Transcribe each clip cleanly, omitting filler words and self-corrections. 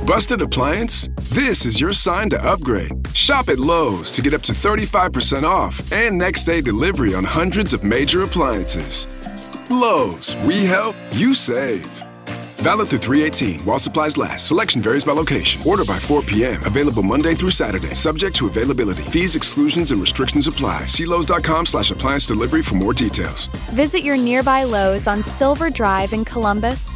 Busted appliance? This is your sign to upgrade. Shop at Lowe's to get up to 35% off and next day delivery on hundreds of major appliances. Lowe's, we help, you save. Valid through 3/18 while supplies last. Selection varies by location. Order by 4 p.m. Available Monday through Saturday. Subject to availability. Fees, exclusions, and restrictions apply. See Lowe's.com/appliance delivery for more details. Visit your nearby Lowe's on Silver Drive in Columbus.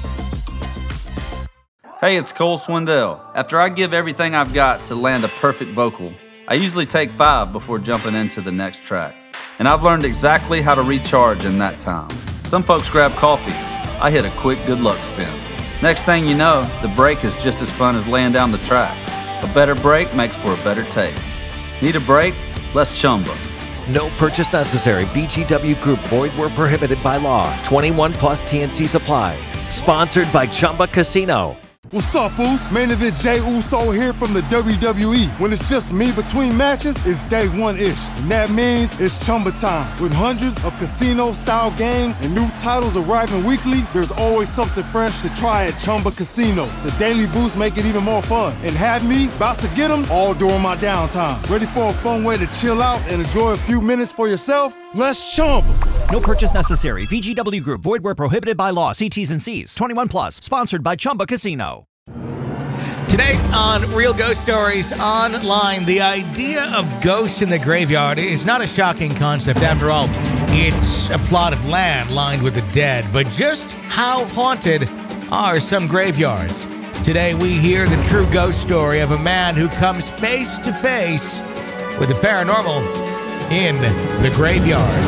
Hey, it's Cole Swindell. After I give everything I've got to land a perfect vocal, I usually take 5 before jumping into the next track. And I've learned exactly how to recharge in that time. Some folks grab coffee. I hit a quick good luck spin. Next thing you know, the break is just as fun as laying down the track. A better break makes for a better take. Need a break? Let's Chumba. No purchase necessary. VGW Group. Void where prohibited by law. 21 plus TNCs apply. Sponsored by Chumba Casino. What's up, fools? Main event Jey Uso here from the WWE. When it's just me between matches, it's day one-ish. And that means it's Chumba time. With hundreds of casino-style games and new titles arriving weekly, there's always something fresh to try at Chumba Casino. The daily boosts make it even more fun. And have me about to get them all during my downtime. Ready for a fun way to chill out and enjoy a few minutes for yourself? Let's Chumba. No purchase necessary. VGW Group. Void where prohibited by law. See T's and C's. 21 plus. Sponsored by Chumba Casino. Today on Real Ghost Stories Online, the idea of ghosts in the graveyard is not a shocking concept. After all, it's a plot of land lined with the dead. But just how haunted are some graveyards? Today we hear the true ghost story of a man who comes face to face with the paranormal in the graveyard.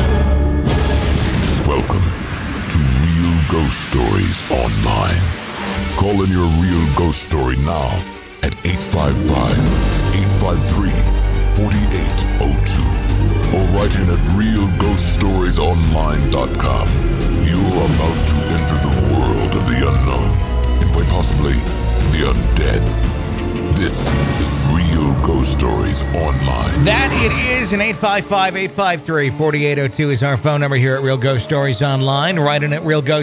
Welcome to Real Ghost Stories Online. Call in your real ghost story now at 855-853-4802 or write in at realghoststoriesonline.com. You're about to enter the world of the unknown and quite possibly the undead. This is Real Ghost Stories Online. That it is, and 855-853-4802 is our phone number here at Real Ghost Stories Online. Write in at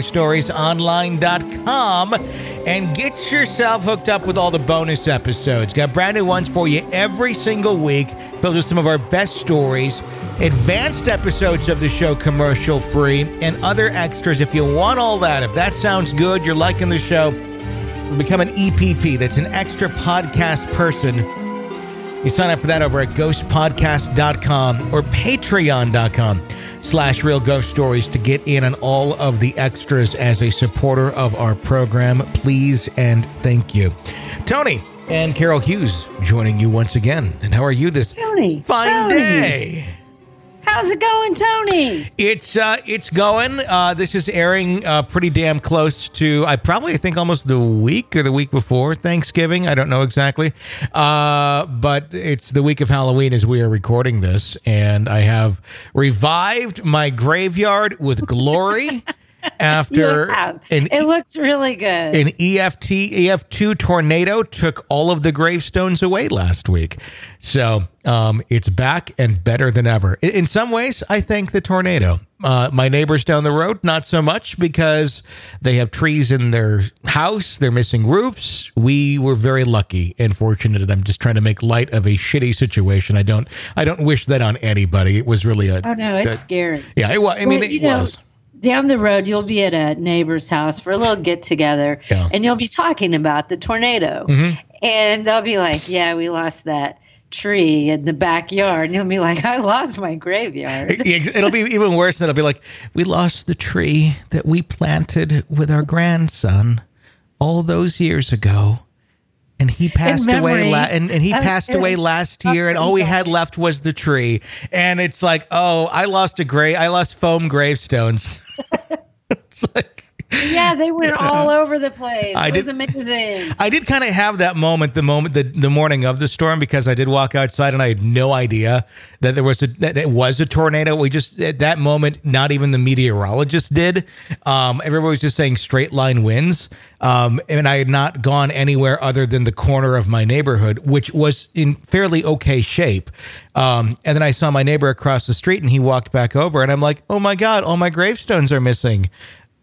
realghoststoriesonline.com and get yourself hooked up with all the bonus episodes. Got brand new ones for you every single week, filled with some of our best stories, advanced episodes of the show commercial free, and other extras. If you want all that, if that sounds good, you're liking the show, become an EPP. That's an extra podcast person. You sign up for that over at ghostpodcast.com or patreon.com/Real Ghost Stories to get in on all of the extras as a supporter of our program. Please and thank you. Tony and Carol Hughes joining you once again. And how are you this fine day? How's it going, Tony? It's going. This is airing pretty damn close to, I think almost the week or the week before Thanksgiving. I don't know exactly. But it's the week of Halloween as we are recording this. And I have revived my graveyard with glory. After it looks really good. An EF2 tornado took all of the gravestones away last week. So it's back and better than ever. In some ways, I thank the tornado. My neighbors down the road, not so much, because they have trees in their house. They're missing roofs. We were very lucky and fortunate. I'm just trying to make light of a shitty situation. I don't wish that on anybody. It was really it's scary. Yeah, it was. I mean, it was. Down the road, you'll be at a neighbor's house for a little get-together, and you'll be talking about the tornado. Mm-hmm. And they'll be like, yeah, we lost that tree in the backyard. And you'll be like, I lost my graveyard. It'll be even worse. It'll be like, we lost the tree that we planted with our grandson all those years ago. And he passed away, away last year, and all we had left was the tree. And it's like, oh, I lost foam gravestones. It's like, yeah, they went all over the place. It was amazing. I did kind of have that moment, the morning of the storm, because I did walk outside and I had no idea that it was a tornado. We just, at that moment, not even the meteorologist did. Everybody was just saying straight line winds. And I had not gone anywhere other than the corner of my neighborhood, which was in fairly okay shape. And then I saw my neighbor across the street and he walked back over and I'm like, oh my God, all my gravestones are missing.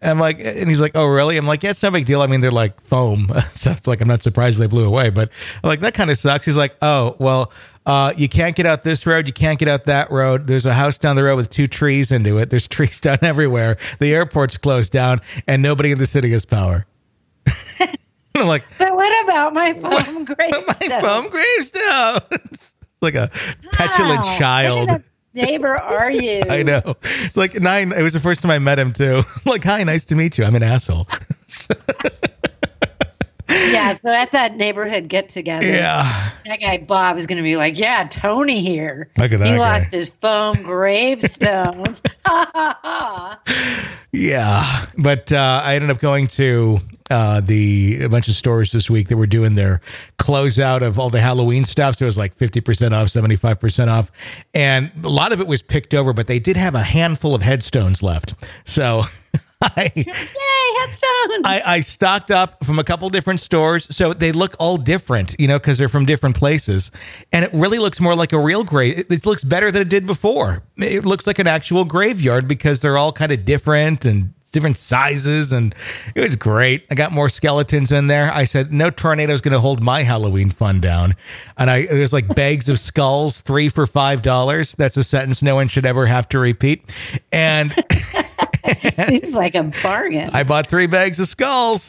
And I'm like, and he's like, oh, really? I'm like, yeah, it's no big deal. I mean, they're like foam. So it's like, I'm not surprised they blew away, but I'm like, that kind of sucks. He's like, oh, well, you can't get out this road. You can't get out that road. There's a house down the road with 2 trees into it. There's trees down everywhere. The airport's closed down and nobody in the city has power. I'm like, but what about my foam gravestone? My foam gravestone. It's like a petulant child. What kind of neighbor are you? I know. It's like 9. It was the first time I met him too. I'm like, hi, nice to meet you. I'm an asshole. Yeah, so at that neighborhood get together, that guy Bob is going to be like, yeah, Tony here. Look at that He guy. lost his foam gravestones. Yeah, but I ended up going to a bunch of stores this week that were doing their closeout of all the Halloween stuff. So it was like 50% off, 75% off. And a lot of it was picked over, but they did have a handful of headstones left. So Yay, headstones! I stocked up from a couple different stores, so they look all different, because they're from different places, and it really looks more like a real grave. It looks better than it did before. It looks like an actual graveyard because they're all kind of different and different sizes, and it was great. I got more skeletons in there. I said, no tornado's going to hold my Halloween fun down. And it was like bags of skulls, 3 for $5. That's a sentence no one should ever have to repeat. And seems like a bargain. I bought 3 bags of skulls.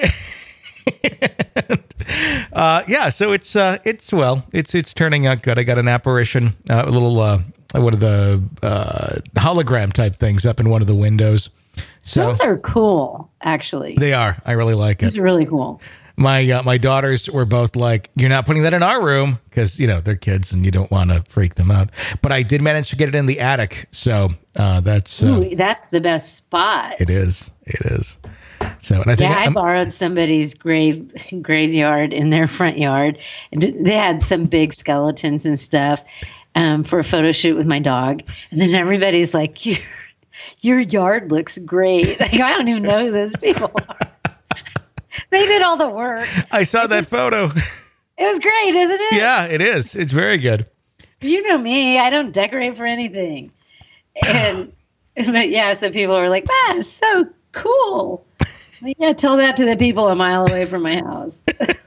So it's turning out good. I got an apparition, a little one of the hologram type things up in one of the windows. So those are cool, actually. They are. I really like it. Those are really cool. My daughters were both like, you're not putting that in our room because, they're kids and you don't want to freak them out. But I did manage to get it in the attic. So that's the best spot. It is. So, and I think I borrowed somebody's graveyard in their front yard. They had some big skeletons and stuff for a photo shoot with my dog. And then everybody's like, your yard looks great. Like, I don't even know who those people are. They did all the work. I saw that photo. It was great, isn't it? Yeah, it is. It's very good. You know me. I don't decorate for anything. So people are like, that's so cool. Yeah, tell that to the people a mile away from my house.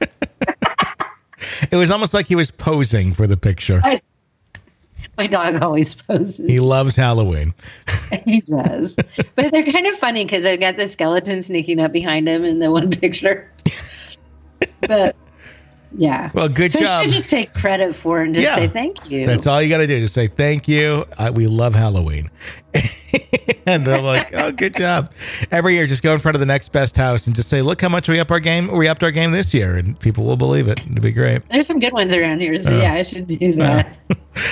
It was almost like he was posing for the picture. My dog always poses. He loves Halloween. He does. But they're kind of funny because I've got the skeleton sneaking up behind him in the one picture. But yeah. Well, good job. So you should just take credit for it and just say thank you. That's all you got to do. Just say thank you. We love Halloween. And they're like, oh, good job. Every year, just go in front of the next best house and just say, look how much we upped our game this year. And people will believe it. It'll be great. There's some good ones around here. So I should do that.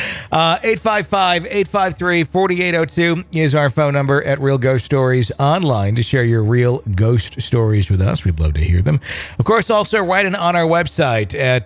855-853-4802 is our phone number at Real Ghost Stories Online to share your real ghost stories with us. We'd love to hear them. Of course, also write in on our website at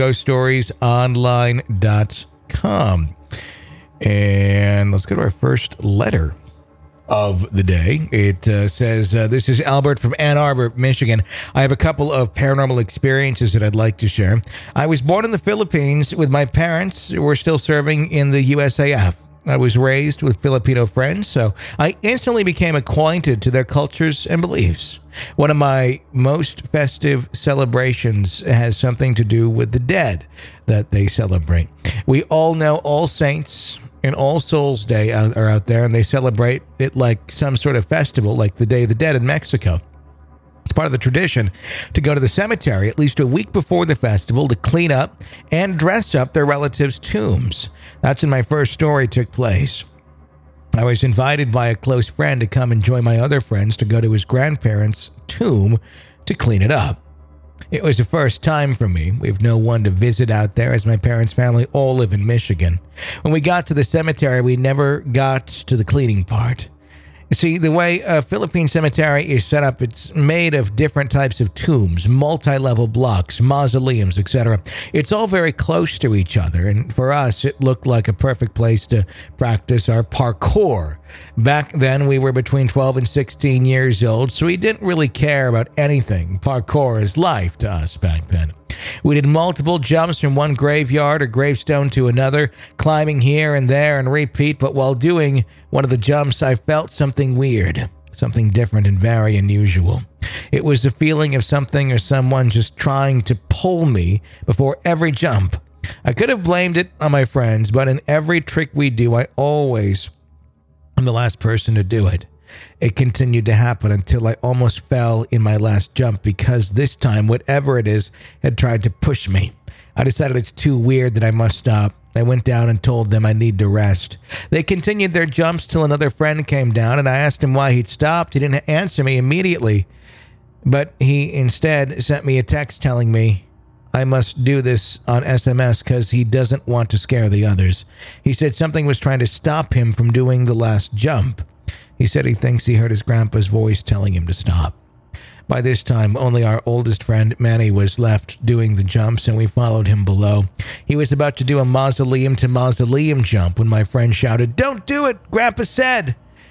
realghoststoriesonline.com. And let's go to our first letter of the day. It says, this is Albert from Ann Arbor, Michigan. I have a couple of paranormal experiences that I'd like to share. I was born in the Philippines with my parents who were still serving in the USAF. I was raised with Filipino friends, so I instantly became acquainted to their cultures and beliefs. One of my most festive celebrations has something to do with the dead that they celebrate. We all know All Saints and All Souls Day are out there, and they celebrate it like some sort of festival, like the Day of the Dead in Mexico. It's part of the tradition to go to the cemetery at least a week before the festival to clean up and dress up their relatives' tombs. That's when my first story took place. I was invited by a close friend to come and join my other friends to go to his grandparents' tomb to clean it up. It was the first time for me. We have no one to visit out there as my parents' family all live in Michigan. When we got to the cemetery, we never got to the cleaning part. You see, the way a Philippine cemetery is set up, it's made of different types of tombs, multi-level blocks, mausoleums, etc. It's all very close to each other, and for us, it looked like a perfect place to practice our parkour. Back then, we were between 12 and 16 years old, so we didn't really care about anything. Parkour is life to us back then. We did multiple jumps from one graveyard or gravestone to another, climbing here and there and repeat, but while doing one of the jumps, I felt something weird. something different and very unusual. It was the feeling of something or someone just trying to pull me before every jump. I could have blamed it on my friends, but in every trick we do, I always am the last person to do it. It continued to happen until I almost fell in my last jump because this time, whatever it is, had tried to push me. I decided it's too weird that I must stop. I went down and told them I need to rest. They continued their jumps till another friend came down, and I asked him why he'd stopped. He didn't answer me immediately, but he instead sent me a text telling me I must do this on SMS because he doesn't want to scare the others. He said something was trying to stop him from doing the last jump. He said he thinks he heard his grandpa's voice telling him to stop. By this time, only our oldest friend, Manny, was left doing the jumps, and we followed him below. He was about to do a mausoleum-to-mausoleum jump when my friend shouted, "Don't do it, Grandpa said!"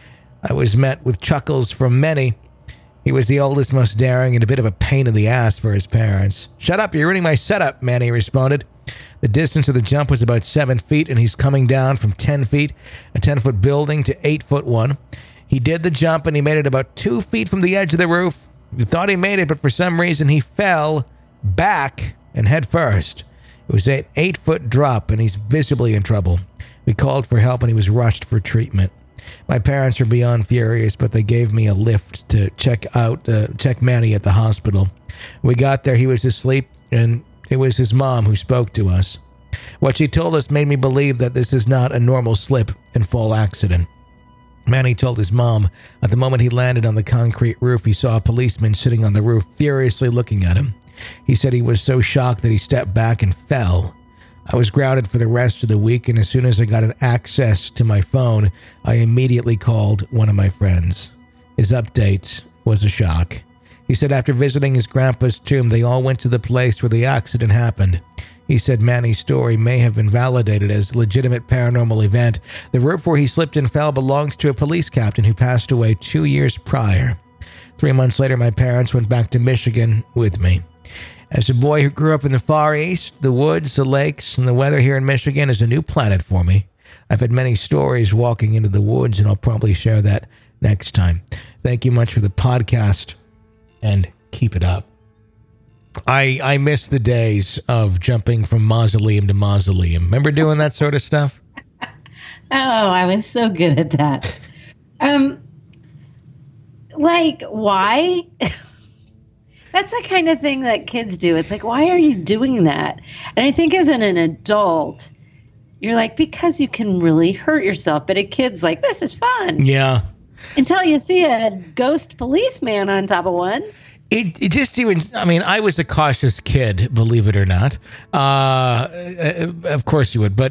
I was met with chuckles from Manny. He was the oldest, most daring, and a bit of a pain in the ass for his parents. "Shut up, you're ruining my setup," Manny responded. The distance of the jump was about 7 feet, and he's coming down from 10 feet, a 10-foot building, to 8-foot one. He did the jump, and he made it about 2 feet from the edge of the roof. We thought he made it, but for some reason he fell back and head first. It was an 8-foot drop, and he's visibly in trouble. We called for help, and he was rushed for treatment. My parents were beyond furious, but they gave me a lift to check Manny at the hospital. We got there, he was asleep, and it was his mom who spoke to us. What she told us made me believe that this is not a normal slip and fall accident. Manny told his mom at the moment he landed on the concrete roof, he saw a policeman sitting on the roof furiously looking at him. He said he was so shocked that he stepped back and fell. I was grounded for the rest of the week, and as soon as I got an access to my phone, I immediately called one of my friends. His update was a shock. He said after visiting his grandpa's tomb, they all went to the place where the accident happened. He said Manny's story may have been validated as a legitimate paranormal event. The roof where he slipped and fell belongs to a police captain who passed away 2 years prior. 3 months later, my parents went back to Michigan with me. As a boy who grew up in the Far East, the woods, the lakes, and the weather here in Michigan is a new planet for me. I've had many stories walking into the woods, and I'll probably share that next time. Thank you much for the podcast, and keep it up. I miss the days of jumping from mausoleum to mausoleum. Remember doing that sort of stuff? Oh, I was so good at that. Like, why? That's the kind of thing that kids do. It's like, why are you doing that? And I think as an adult, you're like, because you can really hurt yourself. But a kid's like, this is fun. Yeah. Until you see a ghost policeman on top of one. It just even, I mean, I was a cautious kid, believe it or not. Of course you would, but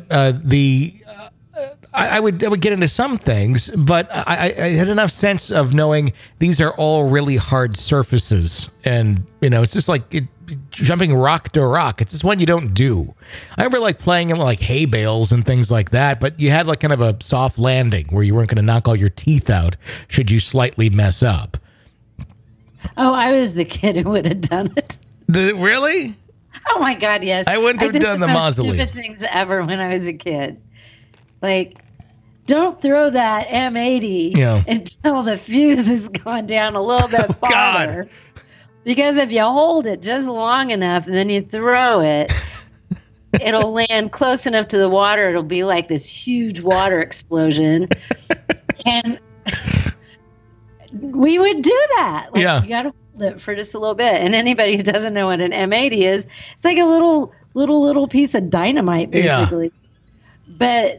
I would get into some things, but I had enough sense of knowing these are all really hard surfaces, and it's just like jumping rock to rock. It's just one you don't do. I remember like playing in like hay bales and things like that, but you had like kind of a soft landing where you weren't going to knock all your teeth out should you slightly mess up. Oh, I was the kid who would have done it. Really? Oh my God, yes. I wouldn't have done the mausoleum. Stupid things ever when I was a kid. Like, don't throw that M80 until the fuse has gone down a little bit farther. God. Because if you hold it just long enough and then you throw it, it'll land close enough to the water. It'll be like this huge water explosion. And we would do that. Like, you got to hold it for just a little bit. And anybody who doesn't know what an M80 is, it's like a little piece of dynamite, basically. Yeah. But,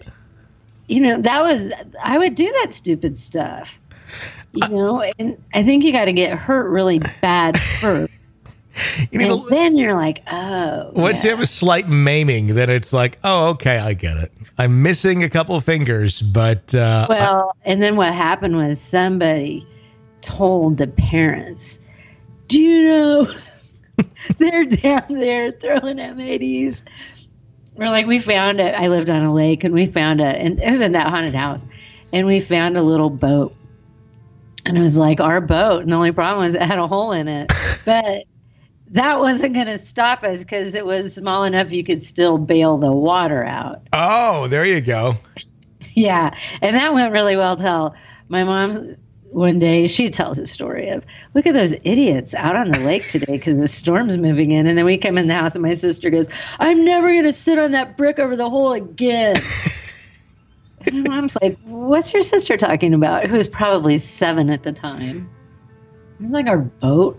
I would do that stupid stuff, and I think you got to get hurt really bad first. Then you're like, oh. Once you have a slight maiming, then it's like, oh, okay, I get it. I'm missing a couple of fingers, but. And then what happened was somebody told the parents, do you know they're down there throwing M80s? We're like, we found it. I lived on a lake, and we found it. And it was in that haunted house. And we found a little boat. And it was like our boat. And the only problem was it had a hole in it. But that wasn't going to stop us because it was small enough you could still bail the water out. Oh, there you go. Yeah. And that went really well till my mom one day, she tells a story of, look at those idiots out on the lake today because the storm's moving in. And then we come in the house and my sister goes, I'm never going to sit on that brick over the hole again. And my mom's like, what's your sister talking about? Who was probably 7 at the time. It was like our boat.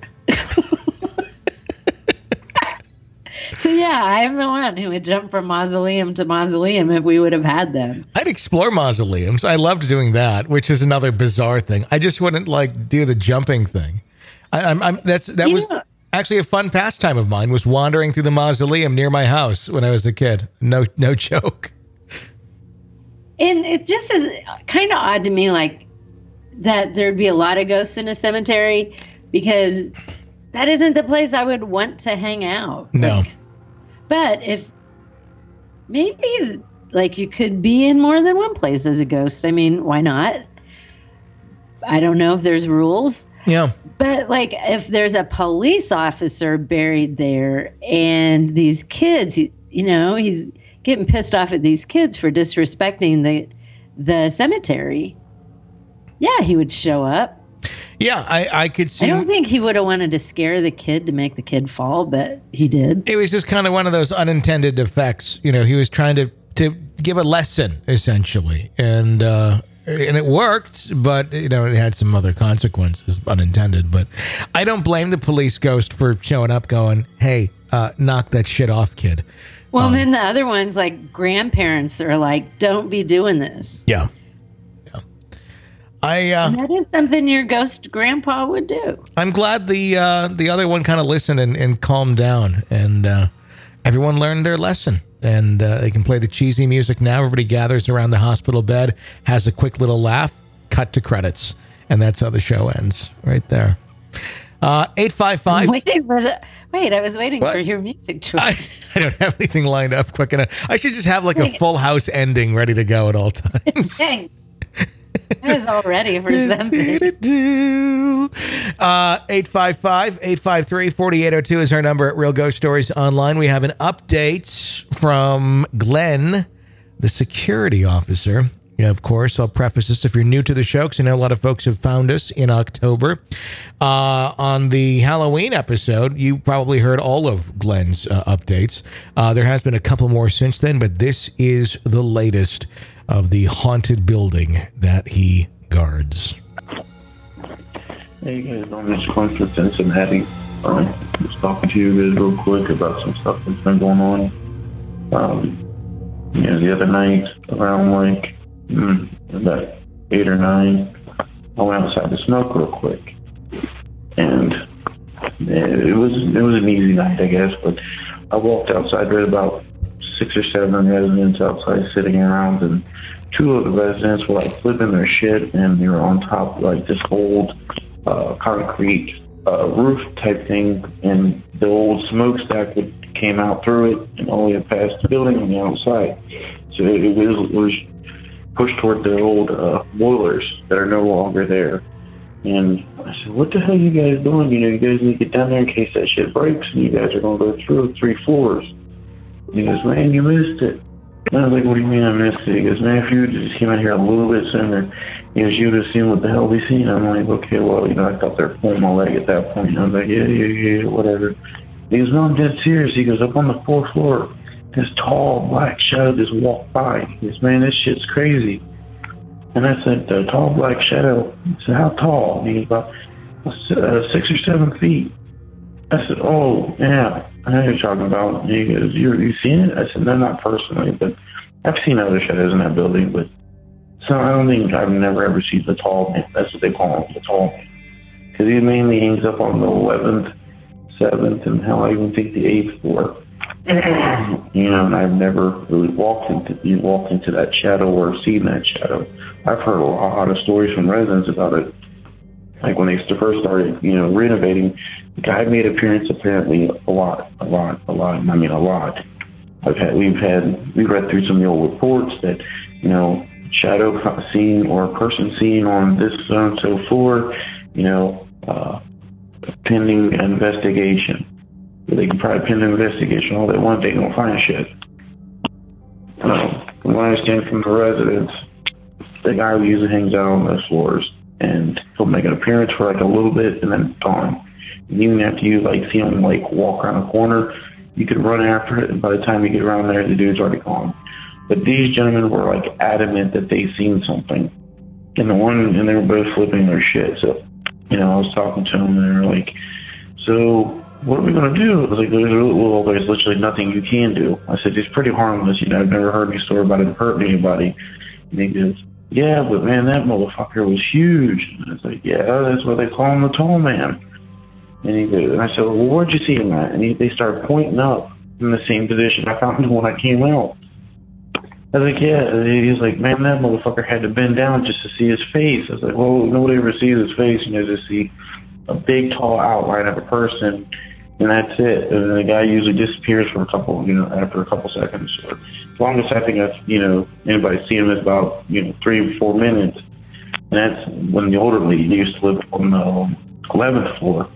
So yeah, I'm the one who would jump from mausoleum to mausoleum if we would have had them. I'd explore mausoleums. I loved doing that, which is another bizarre thing. I just wouldn't like do the jumping thing. That was actually a fun pastime of mine, was wandering through the mausoleum near my house when I was a kid. No joke. And it just is kind of odd to me, like, that there'd be a lot of ghosts in a cemetery, because that isn't the place I would want to hang out. No. But if maybe, like, you could be in more than one place as a ghost. I mean, why not? I don't know if there's rules. Yeah. But, like, if there's a police officer buried there and these kids, he's getting pissed off at these kids for disrespecting the cemetery. Yeah, he would show up. Yeah, I could see. I don't think he would have wanted to scare the kid to make the kid fall, but he did. It was just kind of one of those unintended effects. He was trying to give a lesson, essentially. And it worked, but, it had some other consequences, unintended. But I don't blame the police ghost for showing up going, hey, knock that shit off, kid. Well, then the other ones, like grandparents, are like, don't be doing this. Yeah. And that is something your ghost grandpa would do. I'm glad the other one kind of listened and calmed down, and everyone learned their lesson. And they can play the cheesy music now. Everybody gathers around the hospital bed, has a quick little laugh, cut to credits, and that's how the show ends, right there. 855. I was waiting for your music choice. I don't have anything lined up quick enough. I should just have like a Full House ending ready to go at all times. Dang. I was all ready for something. 855-853-4802 is our number at Real Ghost Stories Online. We have an update from Glenn, the security officer. Yeah, of course, I'll preface this if you're new to the show, because I know a lot of folks have found us in October. On the Halloween episode, you probably heard all of Glenn's updates. There has been a couple more since then, but this is the latest of the haunted building that he guards. Hey guys, I'm Mr. Clinton from Cincinnati. Just talking to you guys real quick about some stuff that's been going on. The other night, around like about 8 or 9, I went outside to smoke real quick, and it was an easy night, I guess. But I walked outside, right about 6 or 7 residents outside sitting around, and 2 of the residents were like flipping their shit, and they were on top of like this old concrete roof type thing, and the old smokestack came out through it and only had passed the building on the outside. So it was pushed toward the old boilers that are no longer there. And I said, what the hell are you guys doing? You guys need to get down there in case that shit breaks and you guys are going to go through 3 floors. And he goes, man, you missed it. And I was like, what do you mean I missed it? He goes, man, if you just came out here a little bit sooner, you would have seen what the hell we seen. I'm like, okay, well, I thought they were pulling my leg at that point. And I was like, yeah, whatever. He goes, no, I'm dead serious. He goes, up on the 4th floor, this tall black shadow just walked by. He goes, man, this shit's crazy. And I said, a tall black shadow? I said, how tall? And he goes, about 6 or 7 feet. I said, oh, yeah, I know what you're talking about. And he goes, you seen it? I said, no, not personally, but I've seen other shadows in that building, but I've never ever seen the tall man. That's what they call him, the tall man. Because he mainly hangs up on the 11th, 7th, and hell, I even think the 8th floor. And I've never really walked into that shadow or seen that shadow. I've heard a lot of stories from residents about it. Like when they first started, renovating, the guy made appearance apparently a lot. I mean, a lot. We've read through some of the old reports that, shadow seen or a person seen on this so and so floor, pending investigation. They can probably pin the investigation all they want, they don't find shit. From what I understand from the residents, the guy who usually hangs out on those floors and he'll make an appearance for like a little bit and then gone. And even after you like see him like walk around a corner, you could run after it, and by the time you get around there, the dude's already gone. But these gentlemen were like adamant that they seen something, and they were both flipping their shit. So, I was talking to them, and they were like, "So what are we gonna do?" I was like, "There's literally nothing you can do." I said, "It's pretty harmless. I've never heard any story about it hurting anybody." And he goes, "Yeah, but man, that motherfucker was huge." And I was like, "Yeah, that's what they call him, the tall man." And he goes, and I said, "Well, where'd you see him at?" And they started pointing up in the same position I found him when I came out. I was like, "Yeah." And he was like, "Man, that motherfucker had to bend down just to see his face." I was like, "Well, nobody ever sees his face. Just see a big, tall outline of a person, and that's it." And the guy usually disappears for after a couple seconds. Or as long as I think anybody's seen him is about 3 or 4 minutes. And that's when the older lady used to live on the 11th floor.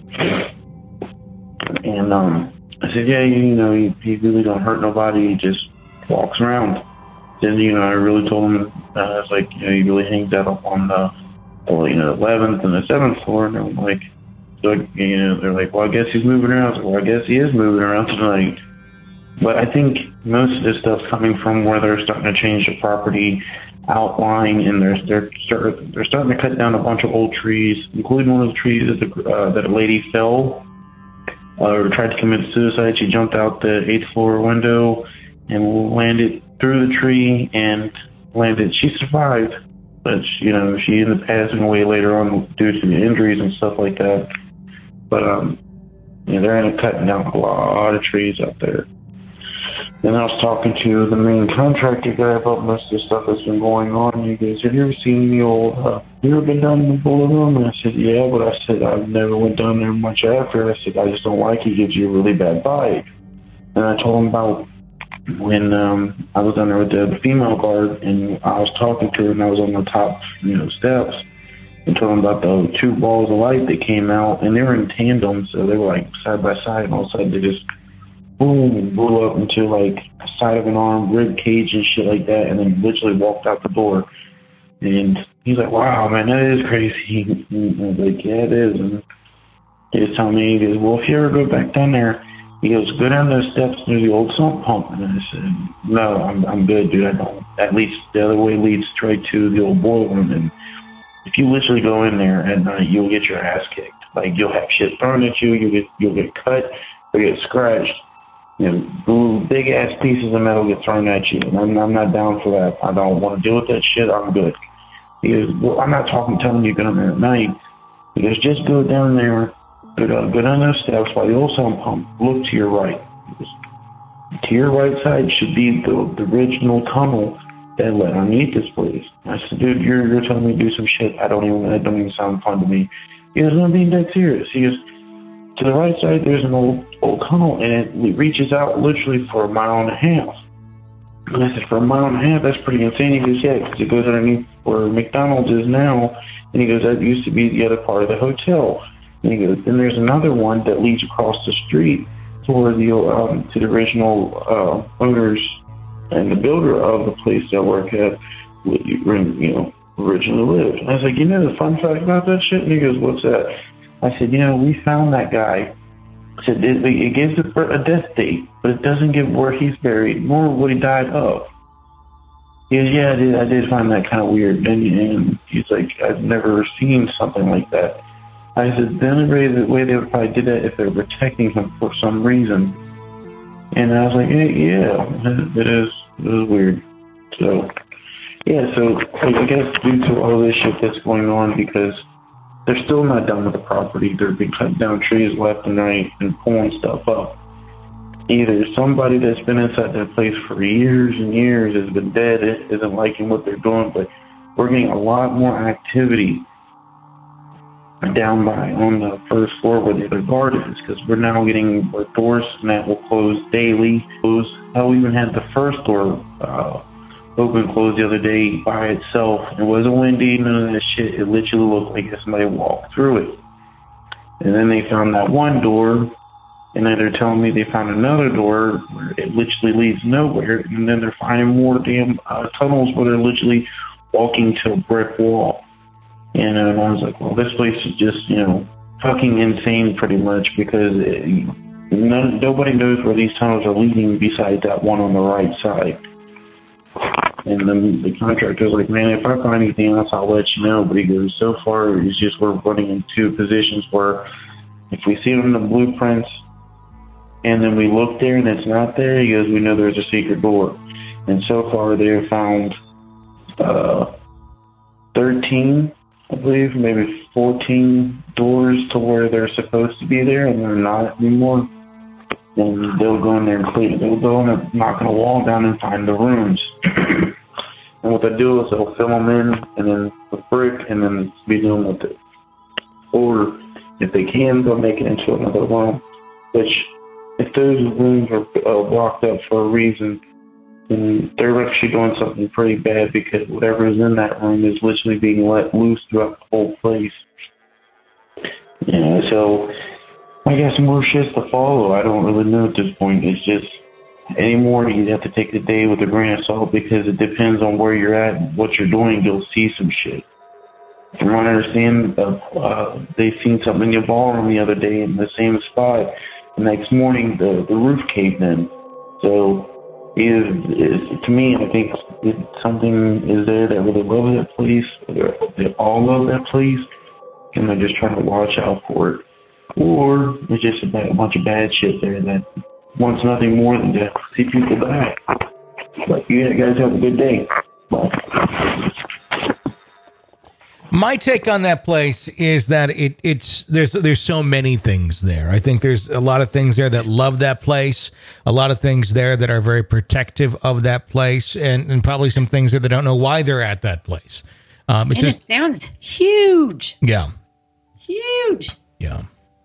And I said, "Yeah, he really don't hurt nobody. He just walks around." Then I really told him, I was like, he really hangs out up on the 11th and the 7th floor. And I'm like, they're like, "Well, I guess he's moving around." I was like, "Well, I guess he is moving around tonight." But I think most of this stuff's coming from where they're starting to change the property outline, and they're starting to cut down a bunch of old trees, including one of the trees that a lady fell or tried to commit suicide. She jumped out the 8th floor window and landed through the tree and landed. She survived, but she ended up passing away later on due to the injuries and stuff like that. But they're end up cutting down a lot of trees out there. Then I was talking to the main contractor guy about most of the stuff that's been going on. He goes, "Have you ever seen the old, you ever been down in the Bull Room?" And I said, "Yeah," but I said, "I've never went down there much after." I said, "I just don't like it. It gives you a really bad vibe." And I told him about when I was down there with the female guard, and I was talking to her, and I was on the top, steps, and told him about the 2 balls of light that came out, and they were in tandem, so they were like side by side, and all of a sudden they just boom, blew up into like the side of an arm, rib cage and shit like that, and then literally walked out the door. And he's like, "Wow, man, that is crazy." And I was like, "Yeah, it is." And he was telling me, he goes, "Well, if you ever go back down there," he goes, "go down those steps near the old sump pump." And I said, "No, I'm good, dude. I don't. At least the other way leads straight to the old boiler room. And if you literally go in there at night, you'll get your ass kicked. Like, you'll have shit thrown at you. You'll get cut. You'll get scratched. Big ass pieces of metal get thrown at you. And I'm not down for that. I don't want to deal with that shit. I'm good." He goes, "Well, I'm not telling you to go down there at night." He goes, "Just go down there. Go down those steps by the old sump pump. Look to your right. To your right side should be the original tunnel that led underneath this place." I said, "Dude, you're telling me to do some shit. That don't even sound fun to me." He goes, "I'm being dead serious." He goes, "To the right side, there's an old tunnel, and it reaches out literally for 1.5 miles. And I said, "For 1.5 miles, that's pretty insane." He goes, "Yeah, because it goes underneath where McDonald's is now." And he goes, "That used to be the other part of the hotel." And he goes, "Then there's another one that leads across the street toward to the original owners and the builder of the place that work at, originally lived." And I was like, "The fun fact about that shit?" And he goes, "What's that?" I said, "We found that guy." I said, "It gives a death date, but it doesn't give where he's buried, nor what he died of." He goes, "Yeah, I did find that kind of weird." And he's like, "I've never seen something like that." I said, "The only way they would probably do that if they were protecting him for some reason." And I was like, "Yeah, it is weird." So, yeah, so I guess due to all this shit that's going on, because they're still not done with the property. They've been cutting down trees left and right and pulling stuff up. Either somebody that's been inside that place for years and years has been dead, isn't liking what they're doing, but we're getting a lot more activity down on the first floor where the other guard is, because we're now getting where doors that will close daily. Hell, we even had the first door open closed the other day by itself. It wasn't windy, none of that shit. It literally looked like somebody walked through it. And then they found that one door, and then they're telling me they found another door where it literally leads nowhere. And then they're finding more damn tunnels where they're literally walking to a brick wall. And I was like, well, this place is just, fucking insane pretty much, because nobody knows where these tunnels are leading besides that one on the right side. And then the contractor's like, man, if I find anything else, I'll let you know. But he goes, so far, it's just we're running into positions where if we see it in the blueprints and then we look there and it's not there, he goes, we know there's a secret door. And so far, they have found 13, I believe, maybe 14 doors to where they're supposed to be there, and they're not anymore. And they'll go in there and clean it. They'll go and knock on a wall down and find the rooms. And what they do is they'll fill them in, and then with brick, and then be done with it. Or if they can, they'll make it into another room. Which, if those rooms are blocked up for a reason, then they're actually doing something pretty bad, because whatever is in that room is literally being let loose throughout the whole place. So I got some more shit to follow. I don't really know at this point. It's just, anymore you have to take the day with a grain of salt, because it depends on where you're at and what you're doing. You'll see some shit. From what I understand, they seen something in your ballroom the other day in the same spot. The next morning, the roof caved in. So, to me, I think something is there that really loves that place. They all love that place, and they're just trying to watch out for it. Or it's just a bunch of bad shit there that wants nothing more than to see people die. But you guys have a good day. Bye. My take on that place is that there's so many things there. I think there's a lot of things there that love that place, a lot of things there that are very protective of that place, and probably some things there that don't know why they're at that place. It sounds huge. Yeah. Huge. Yeah.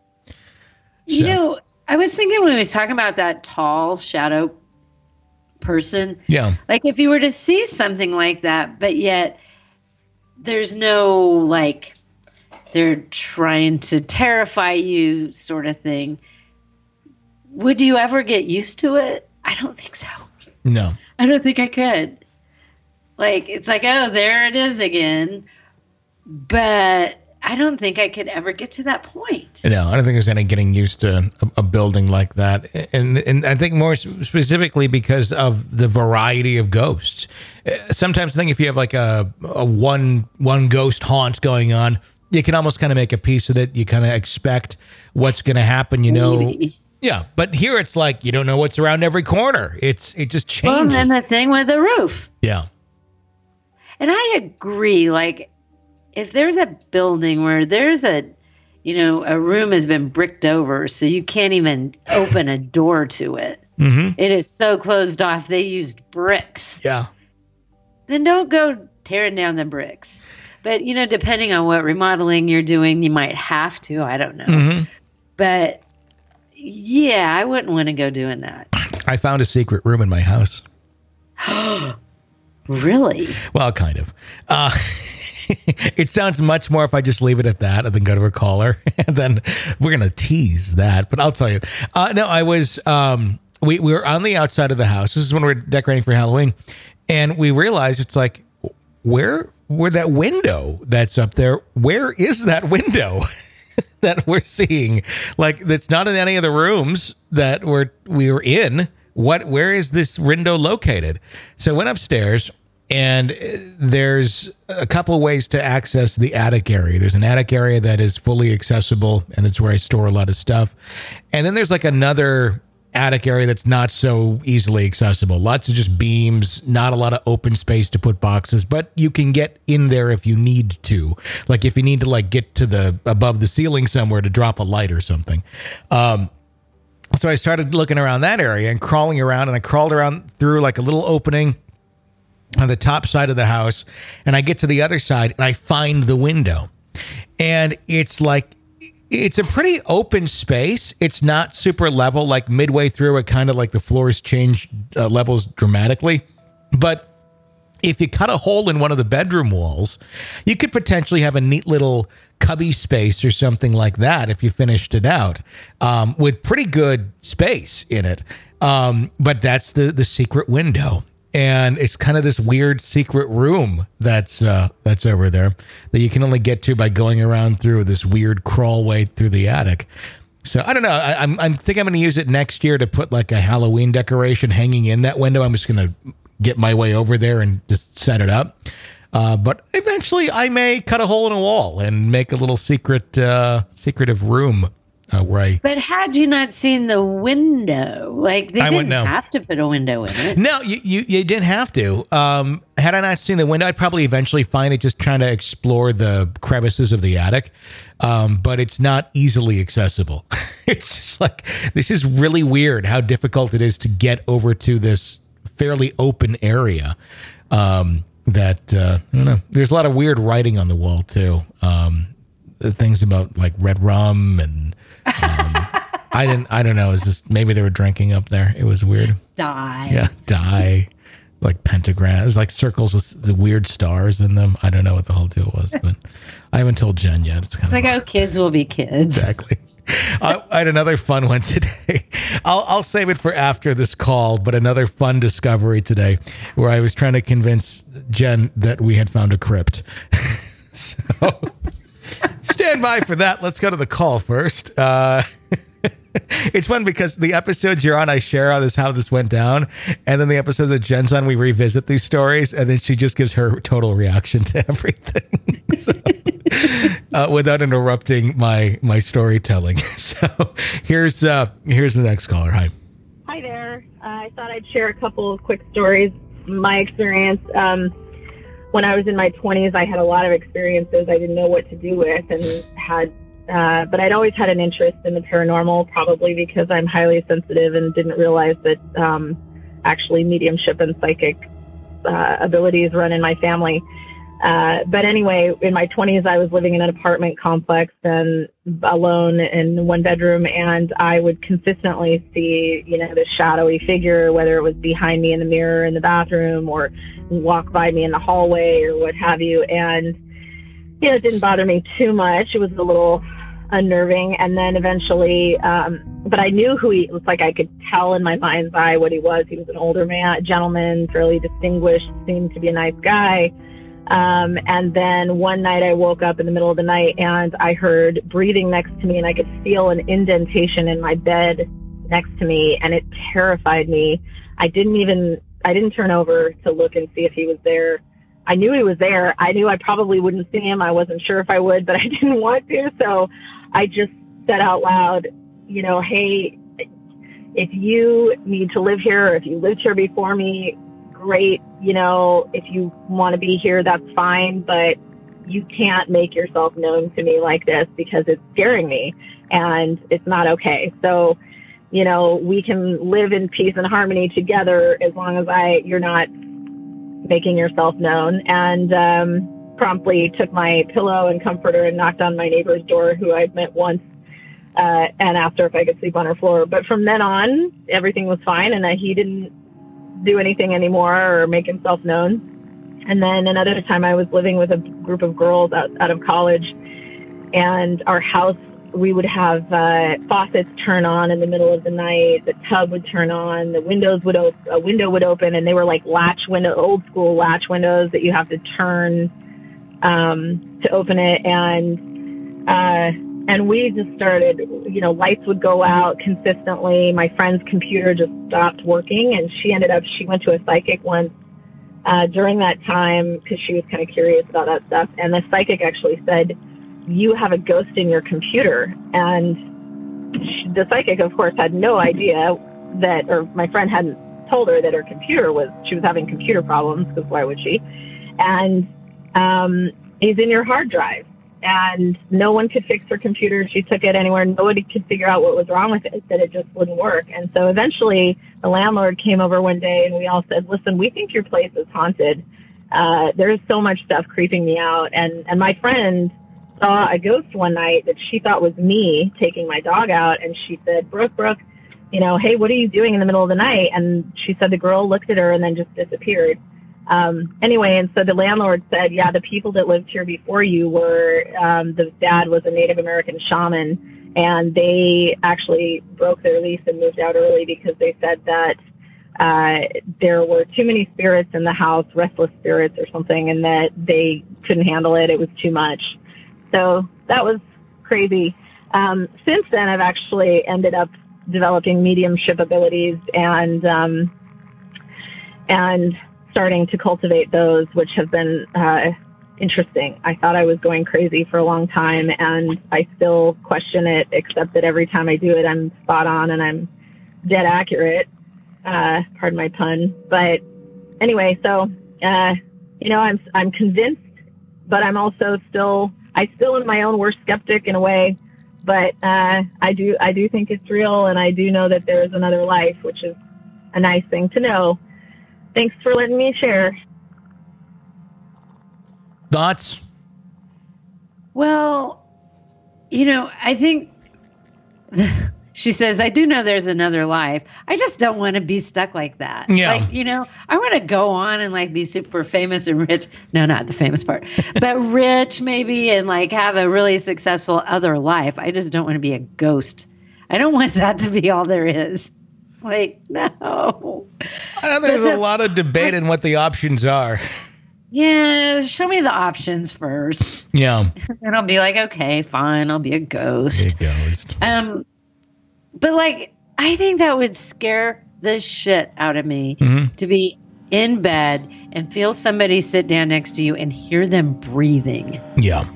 I was thinking when he was talking about that tall shadow person. Yeah. Like if you were to see something like that, but yet there's no, they're trying to terrify you sort of thing. Would you ever get used to it? I don't think so. No. I don't think I could. It's like, oh, there it is again. But I don't think I could ever get to that point. No, I don't think there's any getting used to a building like that. And I think more specifically because of the variety of ghosts. Sometimes I think if you have a one ghost haunt going on, you can almost kind of make a piece of it. You kind of expect what's going to happen, Maybe. Yeah, but here it's like you don't know what's around every corner. It just changes. Well, and then the thing with the roof. Yeah. And I agree, if there's a building where there's a room has been bricked over, so you can't even open a door to it. Mm-hmm. It is so closed off. They used bricks. Yeah. Then don't go tearing down the bricks. But, depending on what remodeling you're doing, you might have to. I don't know. Mm-hmm. But, yeah, I wouldn't want to go doing that. I found a secret room in my house. Really? Well, kind of. It sounds much more if I just leave it at that and then go to a caller. And then we're going to tease that. But I'll tell you. No, I was, we were on the outside of the house. This is when we were decorating for Halloween. And we realized it's like, where that window that's up there, where is that window that we're seeing? That's not in any of the rooms that we were in. Where is this window located? So I went upstairs. And there's a couple of ways to access the attic area. There's an attic area that is fully accessible, and that's where I store a lot of stuff. And then there's another attic area that's not so easily accessible. Lots of just beams, not a lot of open space to put boxes, but you can get in there if you need to. If you need to get to above the ceiling somewhere to drop a light or something. So I started looking around that area and crawling around, and I crawled around through a little opening on the top side of the house, and I get to the other side and I find the window, and it's a pretty open space. It's not super level. Midway through it kind of the floors change levels dramatically, but if you cut a hole in one of the bedroom walls, you could potentially have a neat little cubby space or something like that if you finished it out with pretty good space in it. But that's the secret window. And it's kind of this weird secret room that's over there that you can only get to by going around through this weird crawlway through the attic. So I don't know. I think I'm going to use it next year to put like a Halloween decoration hanging in that window. I'm just going to get my way over there and just set it up. But eventually I may cut a hole in a wall and make a little secretive room where I... But had you not seen the window? Like, they didn't have to put a window in it. No, you didn't have to. Had I not seen the window, I'd probably eventually find it just trying to explore the crevices of the attic. But it's not easily accessible. It's just like, this is really weird how difficult it is to get over to this fairly open area. I don't know. There's a lot of weird writing on the wall too. Things about like red rum and I don't know. It's just maybe they were drinking up there. It was weird. Dye. Yeah, dye. Like pentagrams. It was like circles with the weird stars in them. I don't know what the whole deal was, but I haven't told Jen yet. It's kind of like how kids will be kids. Exactly. I had another fun one today. I'll save it for after this call, but another fun discovery today where I was trying to convince Jen that we had found a crypt. So stand by for that. Let's go to the call first. It's fun because the episodes you're on, I share how this went down. And then the episodes that Jen's on, we revisit these stories. And then she just gives her total reaction to everything. So, without interrupting my storytelling. So here's the next caller. Hi. Hi there. I thought I'd share a couple of quick stories. My experience, when I was in my 20s, I had a lot of experiences I didn't know what to do with and but I'd always had an interest in the paranormal, probably because I'm highly sensitive and didn't realize that actually mediumship and psychic abilities run in my family. But anyway, in my 20s, I was living in an apartment complex and alone in one bedroom, and I would consistently see, this shadowy figure, whether it was behind me in the mirror in the bathroom or walk by me in the hallway or what have you. And, it didn't bother me too much. It was a little unnerving. And then eventually, but I knew who he was. Like, I could tell in my mind's eye what he was. He was an older gentleman, fairly distinguished, seemed to be a nice guy. And then one night I woke up in the middle of the night and I heard breathing next to me, and I could feel an indentation in my bed next to me, and it terrified me. I didn't turn over to look and see if he was there. I knew he was there. I knew I probably wouldn't see him. I wasn't sure if I would, but I didn't want to. So I just said out loud, hey, if you need to live here, or if you lived here before me, great. If you want to be here, that's fine. But you can't make yourself known to me like this because it's scaring me and it's not okay. So, we can live in peace and harmony together as long as you're not making yourself known. And promptly took my pillow and comforter and knocked on my neighbor's door, who I'd met once, and asked her if I could sleep on her floor. But from then on, everything was fine, and he didn't do anything anymore or make himself known. And then another time I was living with a group of girls out of college, and our house, we would have faucets turn on in the middle of the night. The tub would turn on. The windows would a window would open, and they were like old school latch windows that you have to turn to open it. And we just started, lights would go out consistently. My friend's computer just stopped working, and she went to a psychic once during that time because she was kind of curious about that stuff. And the psychic actually said, "You have a ghost in your computer." And the psychic, of course, had no idea or my friend hadn't told her that she was having computer problems, because why would she? And he's in your hard drive. And no one could fix her computer. She took it anywhere. Nobody could figure out what was wrong with it, that it just wouldn't work. And so eventually the landlord came over one day, and we all said, "Listen, we think your place is haunted. There's so much stuff creeping me out." And my friend saw a ghost one night that she thought was me taking my dog out. And she said, Brooke, hey, what are you doing in the middle of the night? And she said the girl looked at her and then just disappeared. Anyway, and so the landlord said, yeah, the people that lived here before you were, the dad was a Native American shaman, and they actually broke their lease and moved out early because they said that there were too many spirits in the house, restless spirits or something, and that they couldn't handle it. It was too much. So that was crazy. Since then, I've actually ended up developing mediumship abilities and starting to cultivate those, which have been interesting. I thought I was going crazy for a long time, and I still question it, except that every time I do it, I'm spot on and I'm dead accurate. Pardon my pun. But anyway, so, I'm convinced, but I'm also still am my own worst skeptic in a way, but I do think it's real, and I do know that there is another life, which is a nice thing to know. Thanks for letting me share. Thoughts? Well, I think she says, I do know there's another life. I just don't want to be stuck like that. Yeah. I want to go on and be super famous and rich. No, not the famous part, but rich maybe, and have a really successful other life. I just don't want to be a ghost. I don't want that to be all there is. No. I know there's a lot of debate in what the options are. Yeah, show me the options first. Yeah. And I'll be like, okay, fine, I'll be a ghost. But I think that would scare the shit out of me to be in bed and feel somebody sit down next to you and hear them breathing. Yeah.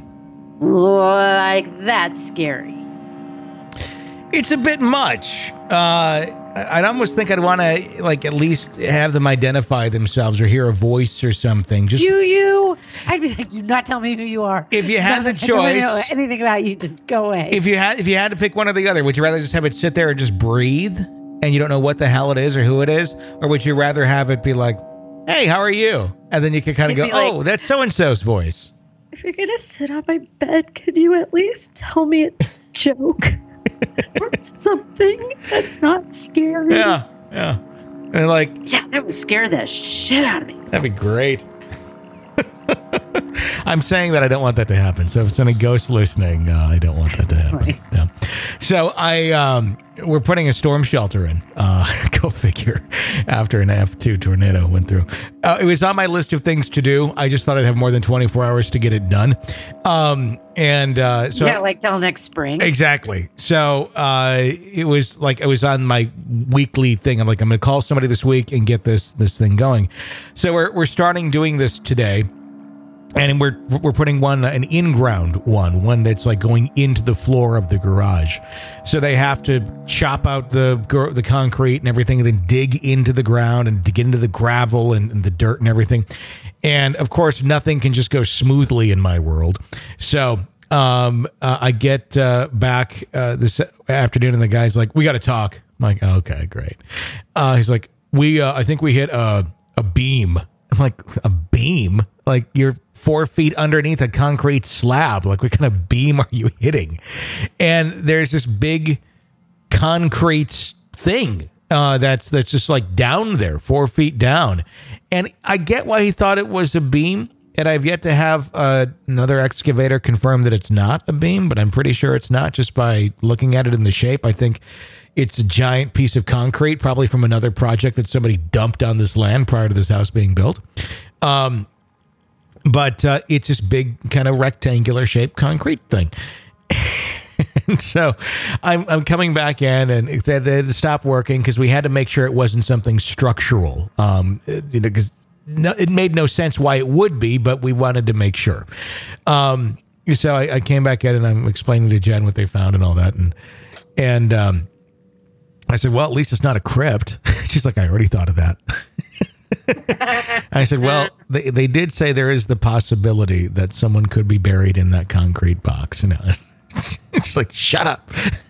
That's scary. It's a bit much. I'd almost think I'd want to at least have them identify themselves or hear a voice or something. Do you? I'd be like, do not tell me who you are. If you had the choice, I don't know anything about you, just go away. If you had to pick one or the other, would you rather just have it sit there and just breathe and you don't know what the hell it is or who it is, or would you rather have it be like, "Hey, how are you?" And then you could kind of go, "Oh, that's so and so's voice." If you're gonna sit on my bed, could you at least tell me a joke? Or something that's not scary. Yeah. And that would scare the shit out of me. That'd be great. I'm saying that I don't want that to happen. So if it's any ghosts listening, I don't want that to happen. Right. Yeah. So we're putting a storm shelter in. Go figure. After an F2 tornado went through, it was on my list of things to do. I just thought I'd have more than 24 hours to get it done. Till next spring. Exactly. So it was I was on my weekly thing. I'm going to call somebody this week and get this thing going. So we're starting doing this today. And we're putting an in-ground one that's going into the floor of the garage. So they have to chop out the concrete and everything, and then dig into the ground and dig into the gravel and the dirt and everything. And of course, nothing can just go smoothly in my world. So I get back this afternoon, and the guy's like, "We got to talk." I'm like, "Okay, great." He's like, I think we hit a beam." I'm like, "A beam? You're 4 feet underneath a concrete slab. What kind of beam are you hitting?" And there's this big concrete thing that's just down there, 4 feet down. And I get why he thought it was a beam. And I've yet to have another excavator confirm that it's not a beam, but I'm pretty sure it's not just by looking at it in the shape. I think it's a giant piece of concrete, probably from another project that somebody dumped on this land prior to this house being built. But it's this big kind of rectangular shaped concrete thing. And so I'm coming back in, and they had to stop working because we had to make sure it wasn't something structural. Because it made no sense why it would be, but we wanted to make sure. So I came back in, and I'm explaining to Jen what they found and all that. And I said, "Well, at least it's not a crypt." She's like, "I already thought of that." I said, "Well, they did say there is the possibility that someone could be buried in that concrete box." It's like, shut up.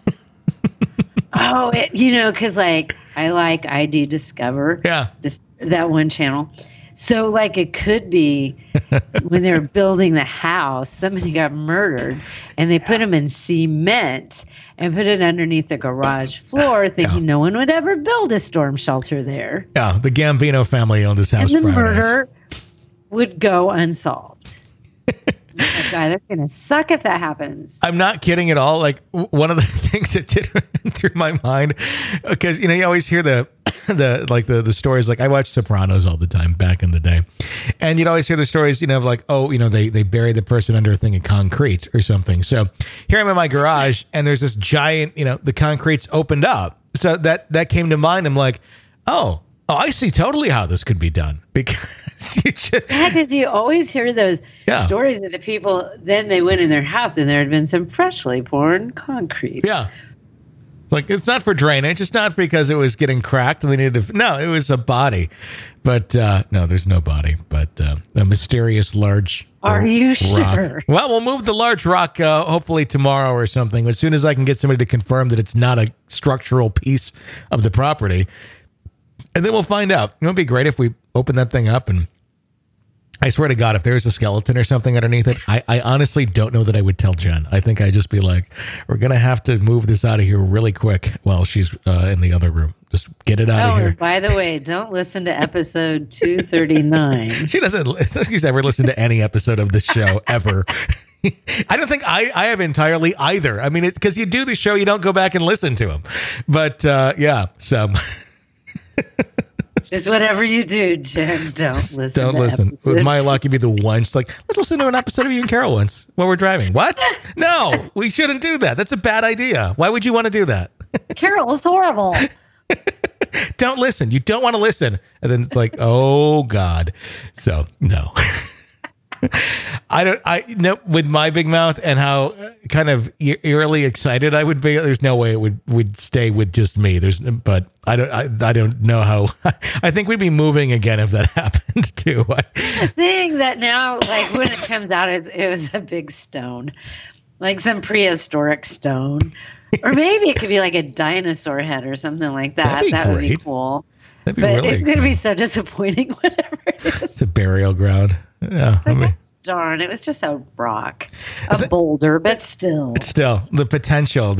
Oh, because I like ID Discover. Yeah. That one channel. So it could be when they were building the house, somebody got murdered and they put him in cement and put it underneath the garage floor, thinking no one would ever build a storm shelter there. Yeah, the Gambino family owned this house. And the murder would go unsolved. Oh God, that's going to suck if that happens. I'm not kidding at all. One of the things that did run through my mind, because, you always hear the the stories. Like I watched Sopranos all the time back in the day, and you'd always hear the stories, of like, they bury the person under a thing of concrete or something. So here I'm in my garage, and there's this giant, the concrete's opened up. So that came to mind. I'm like, oh, I see totally how this could be done, because because you always hear those stories of the people. Then they went in their house and there had been some freshly poured concrete. Yeah. Like, it's not for drainage. It's not because it was getting cracked and they needed to. No, it was a body. But no, there's no body. But a mysterious large Are you rock. sure? Well, we'll move the large rock hopefully tomorrow or something. As soon as I can get somebody to confirm that it's not a structural piece of the property. And then we'll find out. It would be great if we open that thing up, and I swear to God, if there's a skeleton or something underneath it, I honestly don't know that I would tell Jen. I think I'd just be like, we're going to have to move this out of here really quick while she's in the other room. Just get it out of here. By the way, don't listen to episode 239. She's never listened to any episode of the show ever. I don't think I have entirely either. I mean, it's because you do the show, you don't go back and listen to them. But so... Just whatever you do, Jen, don't listen. Don't listen. With my luck, you'd be the one. She's like, let's listen to an episode of You and Carol once while we're driving. What? No, we shouldn't do that. That's a bad idea. Why would you want to do that? Carol is horrible. Don't listen. You don't want to listen. And then it's like, oh God. So no. I know with my big mouth and how kind of eerily excited I would be. There's no way it would stay with just me. But I don't know how. I think we'd be moving again if that happened too. The thing that now, like when it comes out, it was a big stone, like some prehistoric stone, or maybe it could be like a dinosaur head or something like that. That would be cool. But really it's going to be so disappointing whenever it is. It's a burial ground. Yeah, darn, it was just a rock, a boulder, but still. Still, the potential,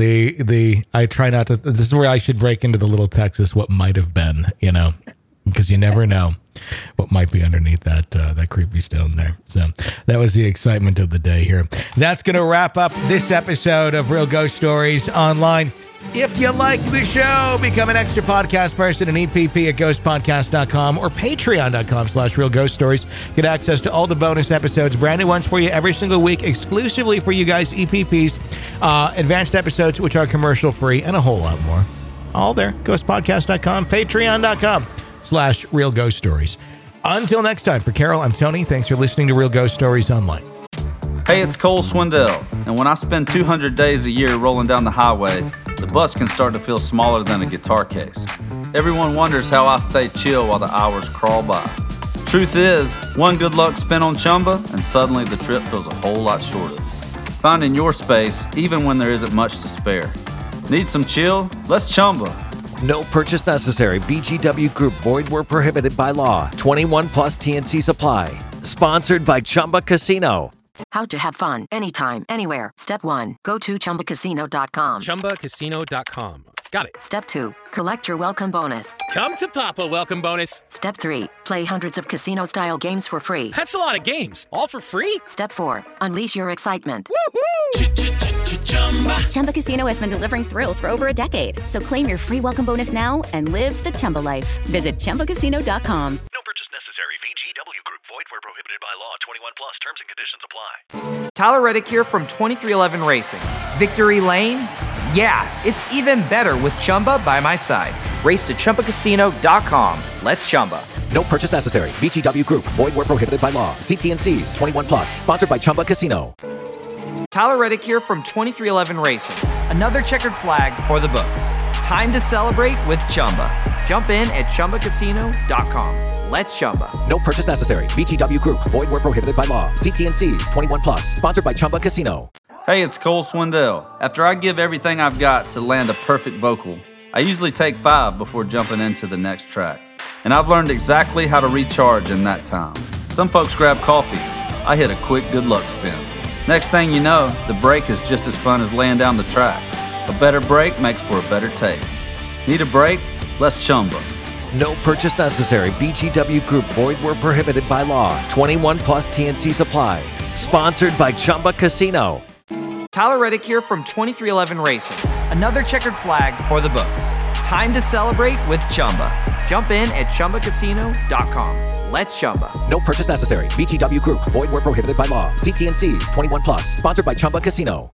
I try not to, this is where I should break into the little Texas, what might have been, because you never know what might be underneath that creepy stone there. So that was the excitement of the day here. That's going to wrap up this episode of Real Ghost Stories Online. If you like the show, become an extra podcast person, an EPP at ghostpodcast.com or patreon.com/Real Ghost Stories. Get access to all the bonus episodes, brand new ones for you every single week, exclusively for you guys, EPPs, advanced episodes, which are commercial free, and a whole lot more. All there, ghostpodcast.com, patreon.com/Real Ghost Stories. Until next time, for Carol, I'm Tony. Thanks for listening to Real Ghost Stories Online. Hey, it's Cole Swindell, and when I spend 200 days a year rolling down the highway, the bus can start to feel smaller than a guitar case. Everyone wonders how I stay chill while the hours crawl by. Truth is, one good luck spin on Chumba, and suddenly the trip feels a whole lot shorter. Finding your space, even when there isn't much to spare. Need some chill? Let's Chumba. No purchase necessary. VGW Group. Void where prohibited by law. 21 plus TNC Supply. Sponsored by Chumba Casino. How to have fun anytime, anywhere. Step 1. Go to ChumbaCasino.com. ChumbaCasino.com. Got it. Step 2. Collect your welcome bonus. Come to Papa welcome bonus. Step 3. Play hundreds of casino-style games for free. That's a lot of games. All for free? Step 4. Unleash your excitement. Woohoo! Chumba Casino has been delivering thrills for over a decade. So claim your free welcome bonus now and live the Chumba life. Visit ChumbaCasino.com. Where prohibited by law. 21 plus. Terms and conditions apply. Tyler Reddick here from 2311 Racing. Victory Lane? Yeah, it's even better with Chumba by my side. Race to ChumbaCasino.com. Let's Chumba. No purchase necessary. VGW Group. Void where prohibited by law. See T&Cs. 21 plus. Sponsored by Chumba Casino. Tyler Reddick here from 2311 Racing. Another checkered flag for the books. Time to celebrate with Chumba. Jump in at ChumbaCasino.com. Let's Chumba. No purchase necessary. VGW Group. Void where prohibited by law. See T&Cs. 21 plus. Sponsored by Chumba Casino. Hey, it's Cole Swindell. After I give everything I've got to land a perfect vocal, I usually take 5 before jumping into the next track. And I've learned exactly how to recharge in that time. Some folks grab coffee. I hit a quick good luck spin. Next thing you know, the break is just as fun as laying down the track. A better break makes for a better take. Need a break? Let's Chumba. No purchase necessary. VGW Group. Void where prohibited by law. 21 plus TNC Supply. Sponsored by Chumba Casino. Tyler Reddick here from 2311 Racing. Another checkered flag for the books. Time to celebrate with Chumba. Jump in at ChumbaCasino.com. Let's Chumba. No purchase necessary. VGW Group. Void where prohibited by law. See T&Cs. 21 plus. Sponsored by Chumba Casino.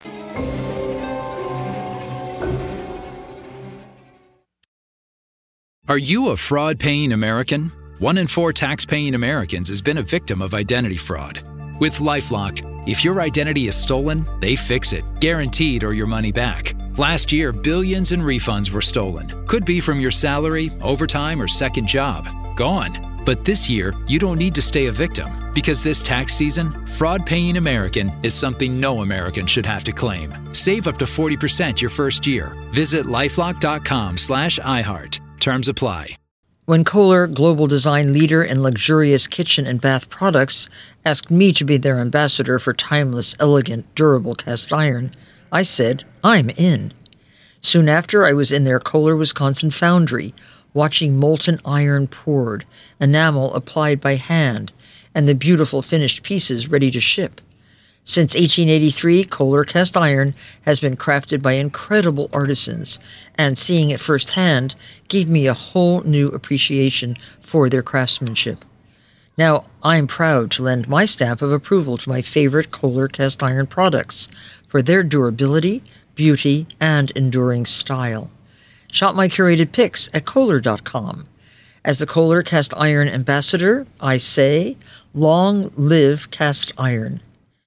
Are you a fraud-paying American? 1 in 4 tax-paying Americans has been a victim of identity fraud. With LifeLock, if your identity is stolen, they fix it, guaranteed, or your money back. Last year, billions in refunds were stolen. Could be from your salary, overtime, or second job. Gone. But this year, you don't need to stay a victim, because this tax season, fraud-paying American is something no American should have to claim. Save up to 40% your first year. Visit lifelock.com/iHeart. Terms apply. When Kohler, global design leader in luxurious kitchen and bath products, asked me to be their ambassador for timeless, elegant, durable cast iron, I said, I'm in. Soon after, I was in their Kohler, Wisconsin foundry, watching molten iron poured, enamel applied by hand, and the beautiful finished pieces ready to ship. Since 1883, Kohler cast iron has been crafted by incredible artisans, and seeing it firsthand gave me a whole new appreciation for their craftsmanship. Now, I'm proud to lend my stamp of approval to my favorite Kohler cast iron products for their durability, beauty, and enduring style. Shop my curated picks at Kohler.com. As the Kohler cast iron ambassador, I say, long live cast iron.